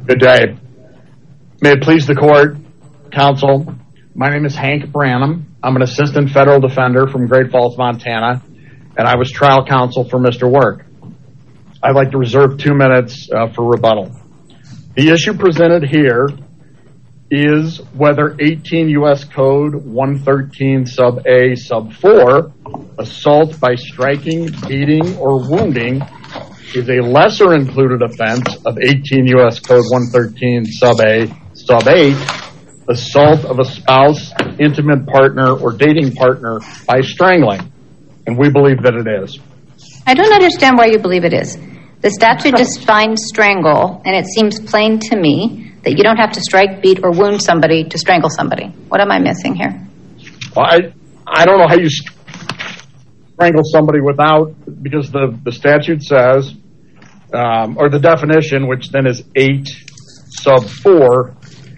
Good day. May it please the court, counsel. My name is Hank Branham. I'm an assistant federal defender from Great Falls, Montana, and I was trial counsel for Mr. Work. I'd like to reserve 2 minutes for rebuttal. The issue presented here is whether 18 U.S. Code 113 sub A sub 4, assault by striking, beating, or wounding, is a lesser included offense of 18 U.S. Code 113 sub A sub 8, assault of a spouse, intimate partner, or dating partner by strangling. And we believe that it is. I don't understand why you believe it is. The statute defines strangle, and it seems plain to me that you don't have to strike, beat, or wound somebody to strangle somebody. What am I missing here? Well, I don't know how you strangle somebody without, because the statute says, or the definition, which then is 8 sub 4,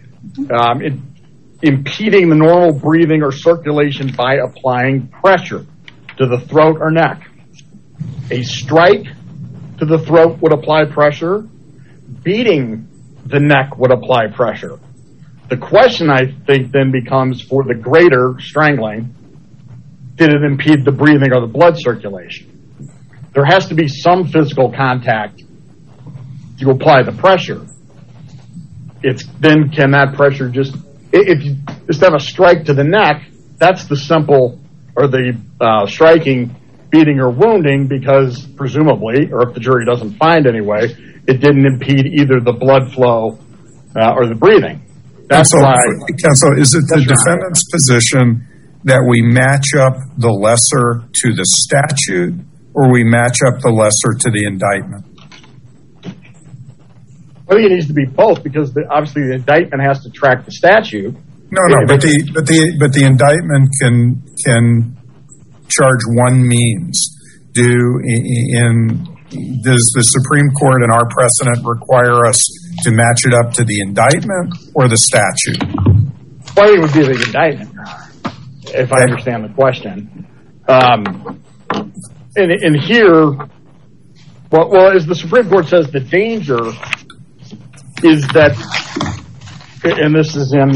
impeding the normal breathing or circulation by applying pressure to the throat or neck. A strike to the throat would apply pressure. Beating the neck would apply pressure. The question, I think, then becomes, for the greater strangling, did it impede the breathing or the blood circulation? There has to be some physical contact to apply the pressure. Then can that pressure just, if you just have a strike to the neck, that's the simple, or the striking, beating, or wounding, because presumably, or if the jury doesn't find anyway, it didn't impede either the blood flow or the breathing. That's why. Counsel, is it the defendant's position that we match up the lesser to the statute, or we match up the lesser to the indictment? I think it needs to be both, because obviously the indictment has to track the statute. But the indictment can charge one means. Does the Supreme Court and our precedent require us to match it up to the indictment or the statute? Well, it would be the indictment, if I understand the question. And here, well, as the Supreme Court says, the danger is that, and this is in,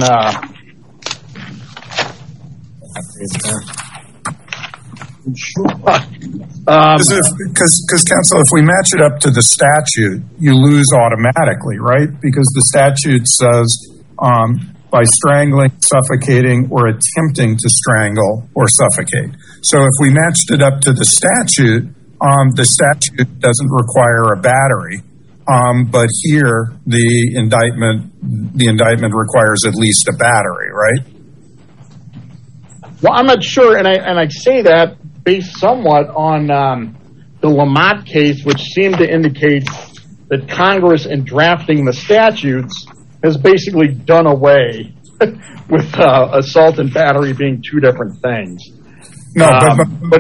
because counsel, if we match it up to the statute, you lose automatically, right? Because the statute says by strangling, suffocating, or attempting to strangle or suffocate. So if we matched it up to the statute doesn't require a battery. But here the indictment requires at least a battery, right? Well, I'm not sure, and I say that based somewhat on the Lamont case, which seemed to indicate that Congress, in drafting the statutes, has basically done away with assault and battery being two different things. No, then let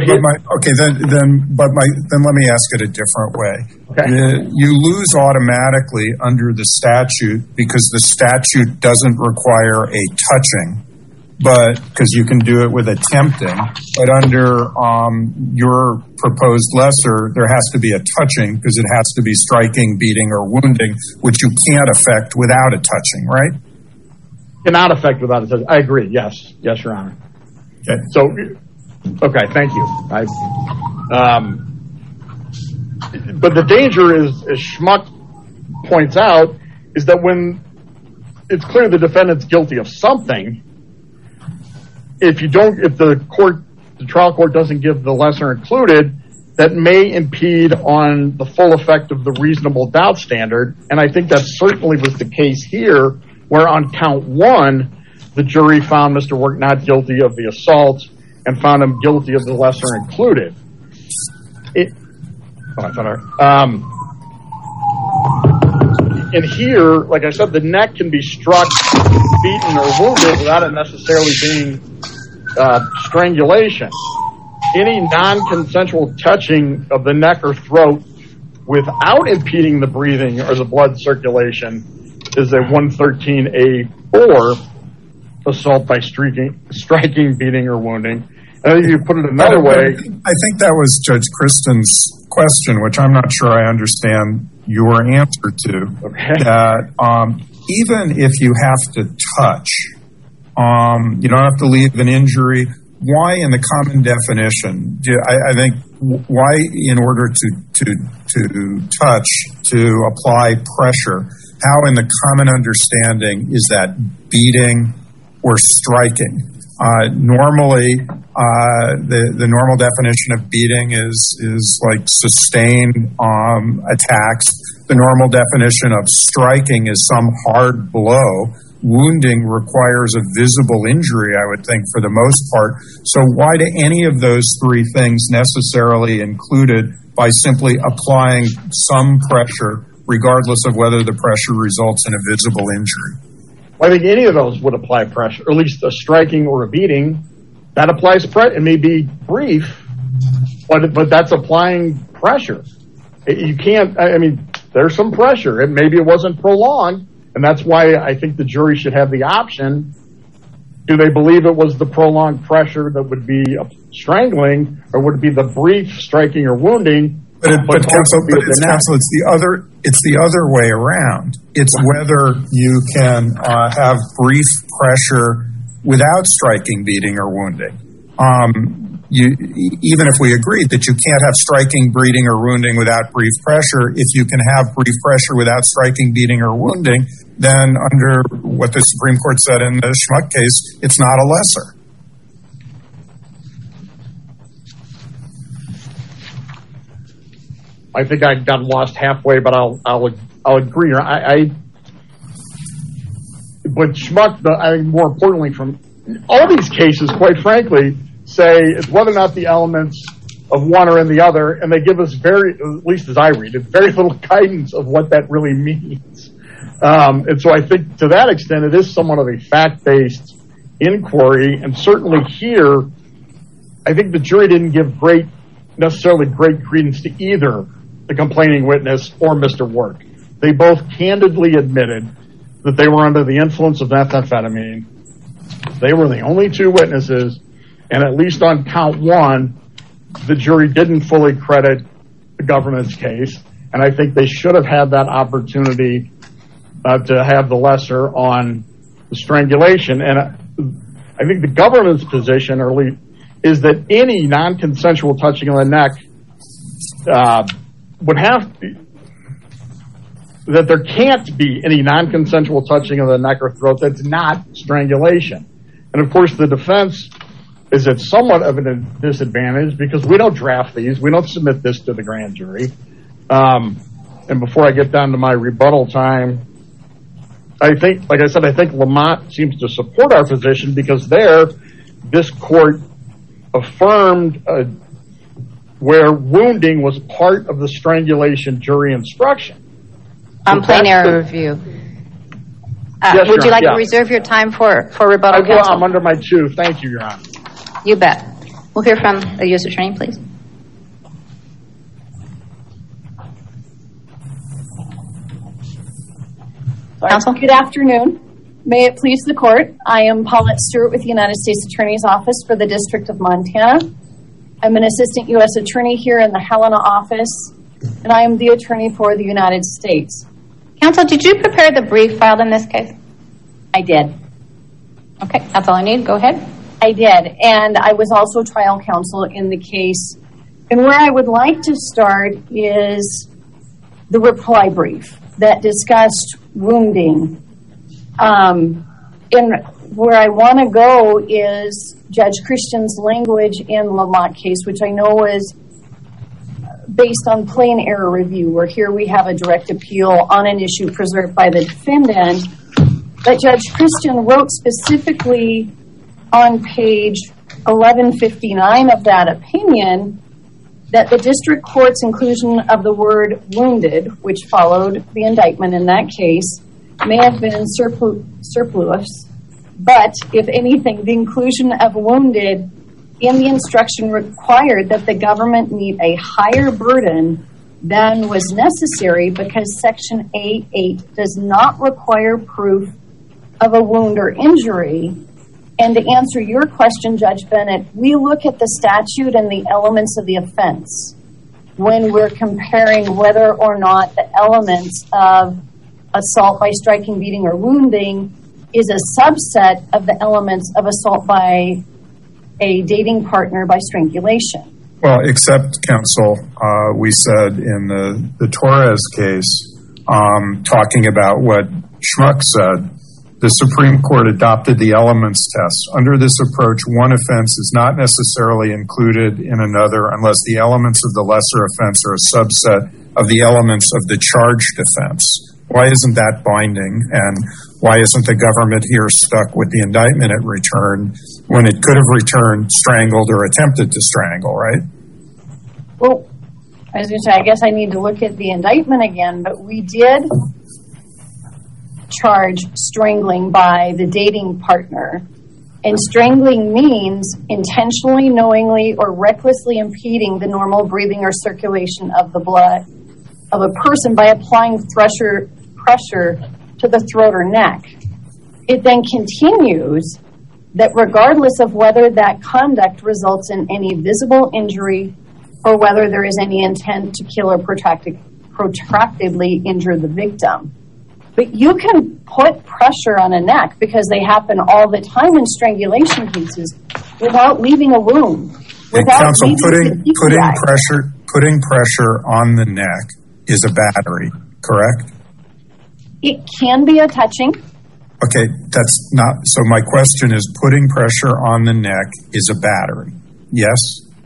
me ask it a different way. Okay. You lose automatically under the statute because the statute doesn't require a touching, but because you can do it with attempting. But under your proposed lesser, there has to be a touching because it has to be striking, beating, or wounding, which you can't affect without a touching, right? Cannot affect without a touching. I agree. Yes, Your Honor. Okay. So, okay, thank you. But the danger is, as Schmuck points out, is that when it's clear the defendant's guilty of something, if the trial court doesn't give the lesser included, that may impede on the full effect of the reasonable doubt standard. And I think that certainly was the case here, where on count one, the jury found Mr. Work not guilty of the assault and found him guilty of the lesser included. And here, like I said, the neck can be struck, beaten, or wounded without it necessarily being strangulation. Any non-consensual touching of the neck or throat without impeding the breathing or the blood circulation is a 113A4 assault by striking, beating, or wounding. And if you put it another way, I think that was Judge Kristen's question, which I'm not sure I understand your answer to, that even if you have to touch, you don't have to leave an injury. Why, in the common definition, I think, why in order to touch, to apply pressure, how in the common understanding is that beating or striking? Normally, the normal definition of beating is like sustained attacks. The normal definition of striking is some hard blow. Wounding requires a visible injury, I would think, for the most part. So why do any of those three things necessarily included by simply applying some pressure, regardless of whether the pressure results in a visible injury? Well, I think any of those would apply pressure, or at least a striking or a beating. That applies pressure. It may be brief, but that's applying pressure. You can't, I mean, there's some pressure. Maybe it wasn't prolonged, and that's why I think the jury should have the option. Do they believe it was the prolonged pressure that would be strangling, or would it be the brief striking or wounding? But counsel, it's the other way around. It's whether you can have brief pressure without striking, beating, or wounding. Even if we agree that you can't have striking, beating, or wounding without brief pressure, if you can have brief pressure without striking, beating, or wounding, then under what the Supreme Court said in the Schmuck case, it's not a lesser. I think I got lost halfway, but I'll agree. But Schmuck, I think more importantly, from all these cases, quite frankly, say it's whether or not the elements of one are in the other, and they give us at least as I read it, very little guidance of what that really means. And so I think to that extent, it is somewhat of a fact-based inquiry, and certainly here, I think the jury didn't give necessarily great credence to either the complaining witness or Mr. Work. They both candidly admitted that they were under the influence of methamphetamine. They were the only two witnesses, and at least on count one, the jury didn't fully credit the government's case, and I think they should have had that opportunity to have the lesser on the strangulation. And I think the government's position is that any non-consensual touching of the neck would have to be, that there can't be any non-consensual touching of the neck or throat that's not strangulation. And of course, the defense is at somewhat of a disadvantage because we don't draft these. We don't submit this to the grand jury. And before I get down to my rebuttal time, I think, like I said, I think Lamont seems to support our position because this court affirmed where wounding was part of the strangulation jury instruction. On plain error review. Yes, would you like to reserve your time for rebuttal, counsel? I'm under my 2. Thank you, Your Honor. You bet. We'll hear from the U.S. Attorney, please. Counsel? Good afternoon. May it please the court. I am Paulette Stewart with the United States Attorney's Office for the District of Montana. I'm an assistant U.S. attorney here in the Helena office, and I am the attorney for the United States. Counsel, did you prepare the brief filed in this case? I did. Okay, that's all I need. Go ahead. I did, and I was also trial counsel in the case. And where I would like to start is the reply brief that discussed wounding. And where I want to go is Judge Christian's language in Lamont case, which I know is based on plain error review, where here we have a direct appeal on an issue preserved by the defendant. But Judge Christian wrote specifically on page 1159 of that opinion that the district court's inclusion of the word wounded, which followed the indictment in that case, may have been superfluous. But if anything, the inclusion of wounded in the instruction required that the government meet a higher burden than was necessary because Section A8 does not require proof of a wound or injury. And to answer your question, Judge Bennett, we look at the statute and the elements of the offense. when we're comparing whether or not the elements of assault by striking, beating, or wounding is a subset of the elements of assault by a dating partner by strangulation. Well, except, counsel, we said in the Torres case, talking about what Schmuck said, the Supreme Court adopted the elements test. Under this approach, one offense is not necessarily included in another unless the elements of the lesser offense are a subset of the elements of the charged offense. Why isn't that binding? And why isn't the government here stuck with the indictment it returned when it could have returned strangled or attempted to strangle, right? Well, I was going to say, I guess I need to look at the indictment again, but we did charge strangling by the dating partner. And strangling means intentionally, knowingly, or recklessly impeding the normal breathing or circulation of the blood of a person by applying pressure to the throat or neck. It then continues that regardless of whether that conduct results in any visible injury or whether there is any intent to kill or protractedly injure the victim. But you can put pressure on a neck, because they happen all the time in strangulation cases, without leaving a wound. Counsel, putting pressure on the neck is a battery, correct? It can be a touching. Okay, that's not, so my question is, putting pressure on the neck is a battery, yes?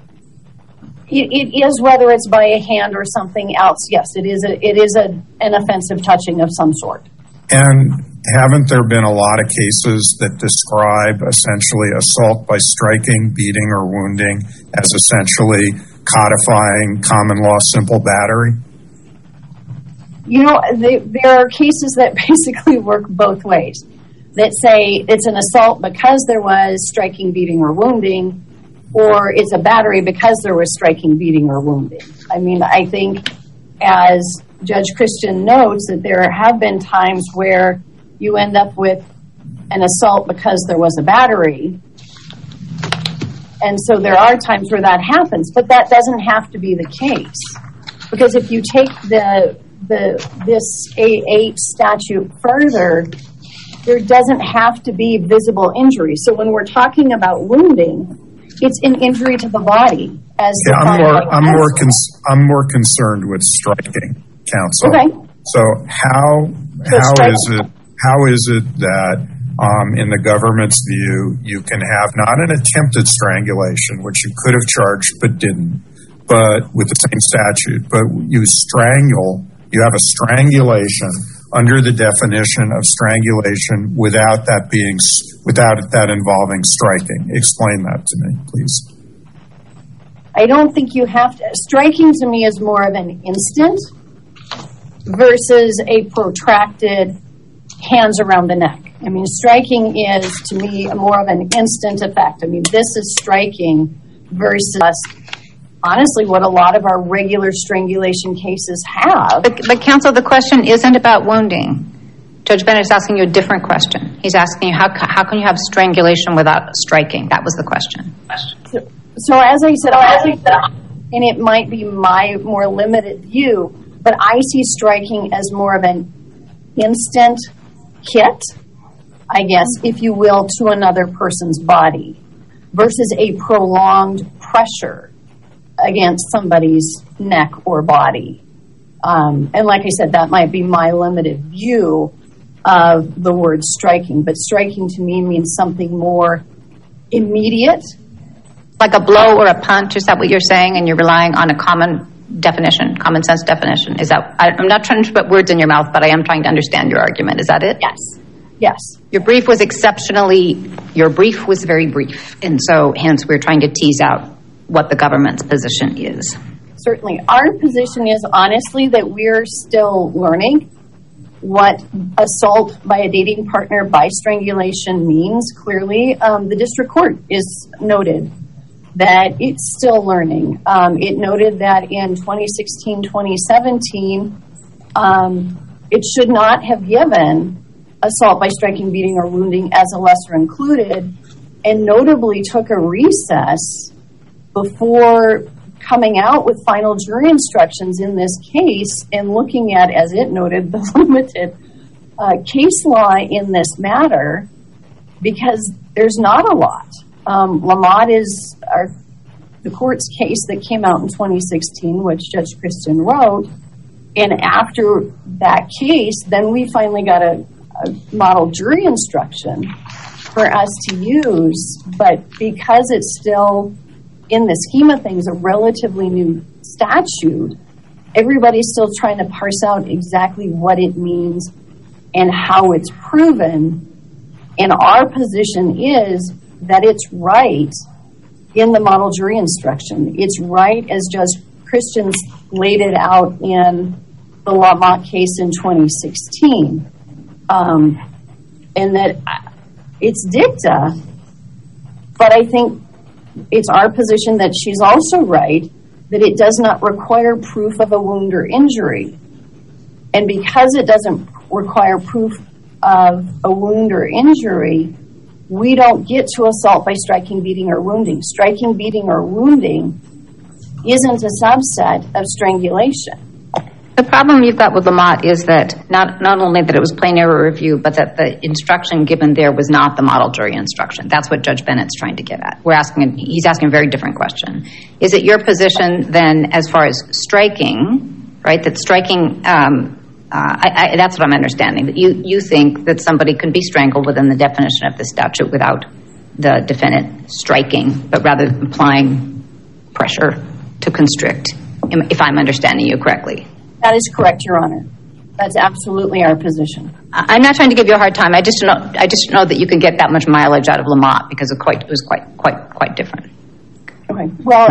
It is, whether it's by a hand or something else. Yes, it is an offensive touching of some sort. And haven't there been a lot of cases that describe essentially assault by striking, beating, or wounding as essentially codifying common law simple battery? You know, there are cases that basically work both ways, that say it's an assault because there was striking, beating, or wounding, or it's a battery because there was striking, beating, or wounding. I mean, I think, as Judge Christian notes, that there have been times where you end up with an assault because there was a battery. And so there are times where that happens, but that doesn't have to be the case. Because if you take this A8 statute further, there doesn't have to be visible injury. So when we're talking about wounding, it's an injury to the body. I'm more concerned with striking, counsel. Okay. So how is it that in the government's view you can have not an attempted strangulation, which you could have charged but didn't, but with the same statute, but you have a strangulation under the definition of strangulation without that involving striking. Explain that to me, please. I don't think you have to. Striking to me is more of an instant versus a protracted hands around the neck. I mean, striking is, to me, more of an instant effect. I mean, this is striking versus, honestly, what a lot of our regular strangulation cases have. But counsel, the question isn't about wounding. Judge Bennett is asking you a different question. He's asking you, how can you have strangulation without striking? That was the question. So as I said, and it might be my more limited view, but I see striking as more of an instant hit, I guess, if you will, to another person's body versus a prolonged pressure against somebody's neck or body. And like I said, that might be my limited view of the word striking, but striking to me means something more immediate. Like a blow or a punch, is that what you're saying? And you're relying on a common sense definition. Is that, I'm not trying to put words in your mouth, but I am trying to understand your argument. Is that it? Yes. Your brief was very brief. And so hence we're trying to tease out what the government's position is. Certainly. Our position is honestly that we're still learning what assault by a dating partner by strangulation means. Clearly, the district court is noted that it's still learning. It noted that in 2016-2017, it should not have given assault by striking, beating, or wounding as a lesser included, and notably took a recess before coming out with final jury instructions in this case and looking at, as it noted, the limited case law in this matter, because there's not a lot. Lamont is the court's case that came out in 2016, which Judge Christian wrote. And after that case, then we finally got a model jury instruction for us to use. But because it's still, in the scheme of things, a relatively new statute, everybody's still trying to parse out exactly what it means and how it's proven. And our position is that it's right in the model jury instruction. It's right as Judge Christian laid it out in the Lamont case in 2016. And that it's dicta, but I think it's our position that she's also right that it does not require proof of a wound or injury. And because it doesn't require proof of a wound or injury, we don't get to assault by striking, beating, or wounding. Striking, beating, or wounding isn't a subset of strangulation. The problem you've got with Lamont is that not only that it was plain error review, but that the instruction given there was not the model jury instruction. That's what Judge Bennett's trying to get at. He's asking a very different question. Is it your position then, as far as striking, right, that striking, that's what I'm understanding, that you think that somebody can be strangled within the definition of the statute without the defendant striking, but rather applying pressure to constrict, if I'm understanding you correctly? That is correct, Your Honor. That's absolutely our position. I'm not trying to give you a hard time. I just know that you can get that much mileage out of Lamont because it was quite different. Okay. Well,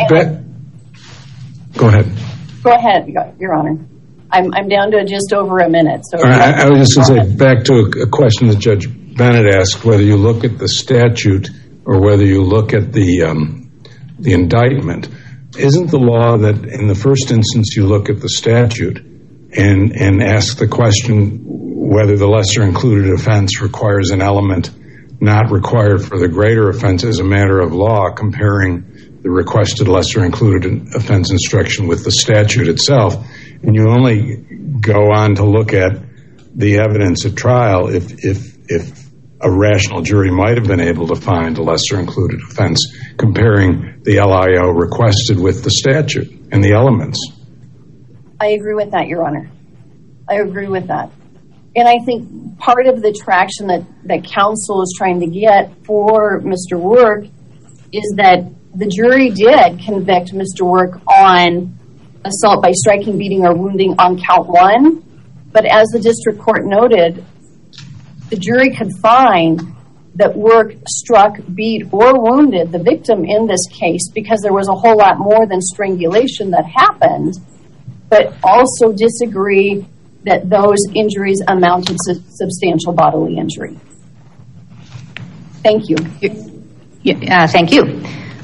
go ahead. Go ahead, Your Honor. I'm down to just over a minute. So I was just going to say, back to a question that Judge Bennett asked, whether you look at the statute or whether you look at the indictment. Isn't the law that in the first instance you look at the statute and ask the question whether the lesser included offense requires an element not required for the greater offense as a matter of law, comparing the requested lesser included offense instruction with the statute itself? And you only go on to look at the evidence at trial if a rational jury might have been able to find a lesser included offense, comparing the LIO requested with the statute and the elements. I agree with that, Your Honor. I agree with that. And I think part of the traction that counsel is trying to get for Mr. Work is that the jury did convict Mr. Work on assault by striking, beating, or wounding on count one. But as the district court noted, the jury could find that Work struck, beat, or wounded the victim in this case because there was a whole lot more than strangulation that happened, but also disagree that those injuries amounted to substantial bodily injury. Thank you. Thank you.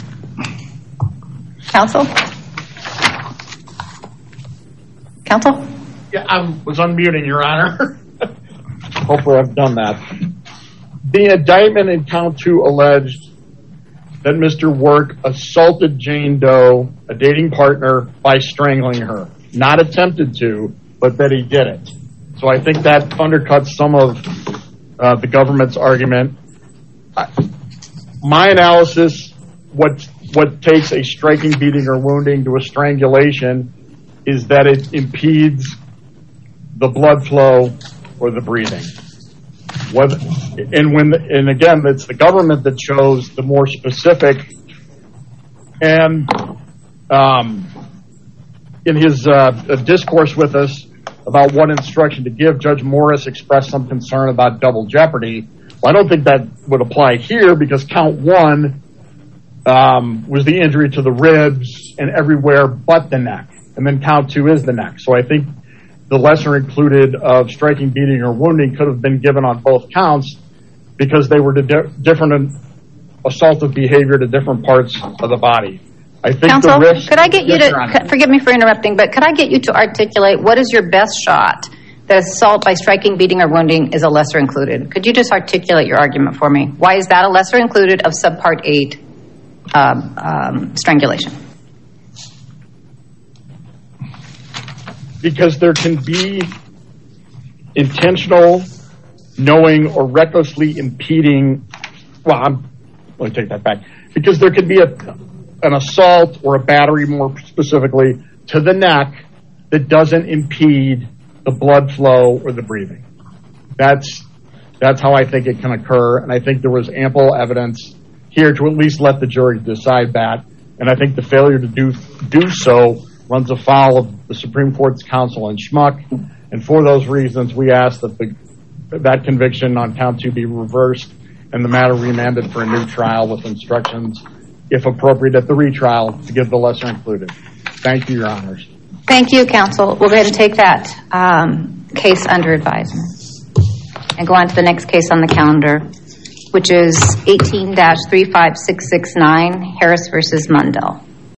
Counsel? Counsel? Yeah, I was unmuting, Your Honor. Hopefully I've done that. The indictment in count 2 alleged that Mr. Work assaulted Jane Doe, a dating partner, by strangling her. Not attempted to, but that he did it. So I think that undercuts some of the government's argument. My analysis, what takes a striking, beating, or wounding to a strangulation is that it impedes the blood flow or the breathing. And again, it's the government that chose the more specific. And in his discourse with us about what instruction to give, Judge Morris expressed some concern about double jeopardy. Well, I don't think that would apply here because count 1 was the injury to the ribs and everywhere but the neck. And then count 2 is the neck. So I think the lesser included of striking, beating, or wounding could have been given on both counts because they were different assaultive behavior to different parts of the body. I think Counsel, the risk, could I get you to, forgive me for interrupting, but could I get you to articulate what is your best shot that assault by striking, beating, or wounding is a lesser included? Could you just articulate your argument for me? Why is that a lesser included of subpart 8 strangulation? because there can be intentional, knowing, or recklessly impeding. Let me take that back. Because there could be an assault or a battery, more specifically, to the neck that doesn't impede the blood flow or the breathing. That's how I think it can occur, and I think there was ample evidence here to at least let the jury decide that. And I think the failure to do so runs afoul of the Supreme Court's counsel in Schmuck. And for those reasons, we ask that that conviction on count 2 be reversed and the matter remanded for a new trial with instructions, if appropriate, at the retrial to give the lesser included. Thank you, Your Honors. Thank you, counsel. We're going to take that case under advisement and go on to the next case on the calendar, which is 18-35669, Harris versus Mundell.